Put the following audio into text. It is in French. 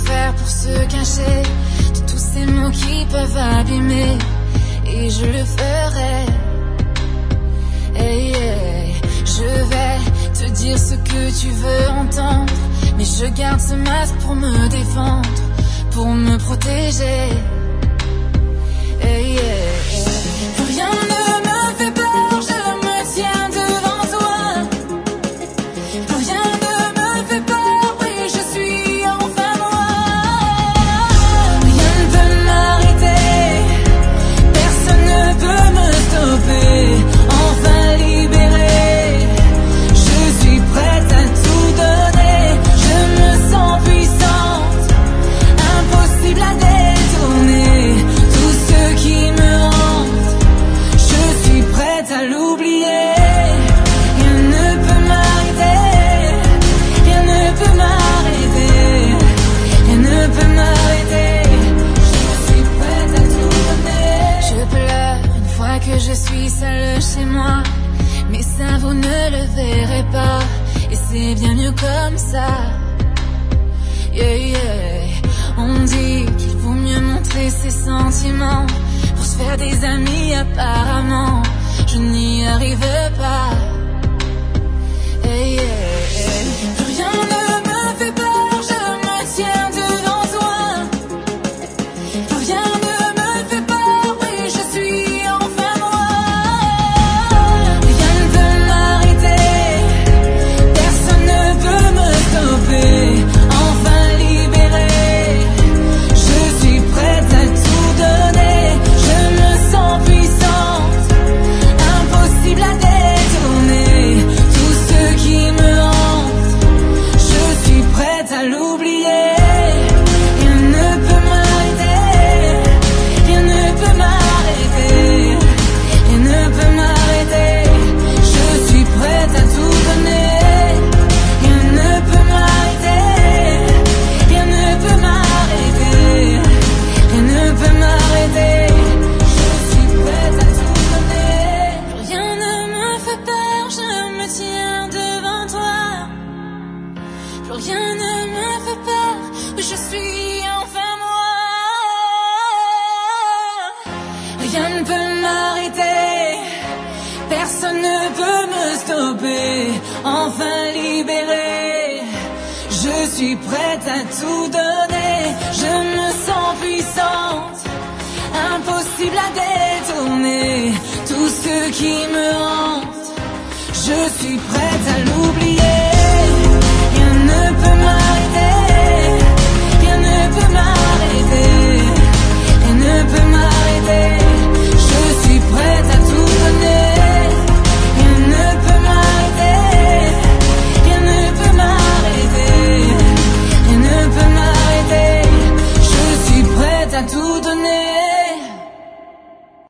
faire pour se cacher de tous ces mots qui peuvent abîmer. Et je le ferai. Hey, hey. Je vais te dire ce que tu veux entendre, mais je garde ce masque pour me défendre, pour me protéger. Hey, hey, hey. Plus rien ne me fait peur, je me tiens devant toi. Plus rien ne me fait peur, oui, je suis enfin moi. Rien ne peut m'arrêter, personne ne peut me stopper. Enfin libérée, je suis prête à tout donner. Je me sens puissante, impossible à détourner. Tout ce qui me hante, je suis prête à l'oublier. Rien ne peut m'arrêter, rien ne peut m'arrêter, rien ne peut m'arrêter. Je suis prête à tout donner. Je pleure une fois que je suis seule chez moi, mais ça vous ne le verrez pas, et c'est bien mieux comme ça. Yeah, yeah. On dit qu'il vaut mieux montrer ses sentiments pour se faire des amis, apparemment je n'y arrive pas. Hey, yeah, yeah. Plus rien ne me fait peur, je me tiens devant toi. Plus rien ne me fait peur, oui, je suis enfin moi. Rien ne peut m'arrêter, personne ne peut me stopper. Enfin libérée, je suis prête à tout donner. Je me sens puissante, impossible à détourner. Tout ce qui me hante, je suis prête à l'oublier. Rien ne peut m'arrêter, rien ne peut m'arrêter, rien ne peut m'arrêter. Je suis prête à tout donner. Rien ne peut m'arrêter, rien ne peut m'arrêter, rien ne peut m'arrêter. Je suis prête à tout donner. Rien ne me fait peur, je me tiens devant toi. Plus rien ne me fait peur, je suis enfin moi. Rien ne peut m'arrêter, personne ne peut me stopper. Enfin libérée, je suis prête à tout donner. Je me sens puissante, impossible à détourner. Tout ce qui me hante, je suis prête à l'oublier. Rien ne peut m'arrêter.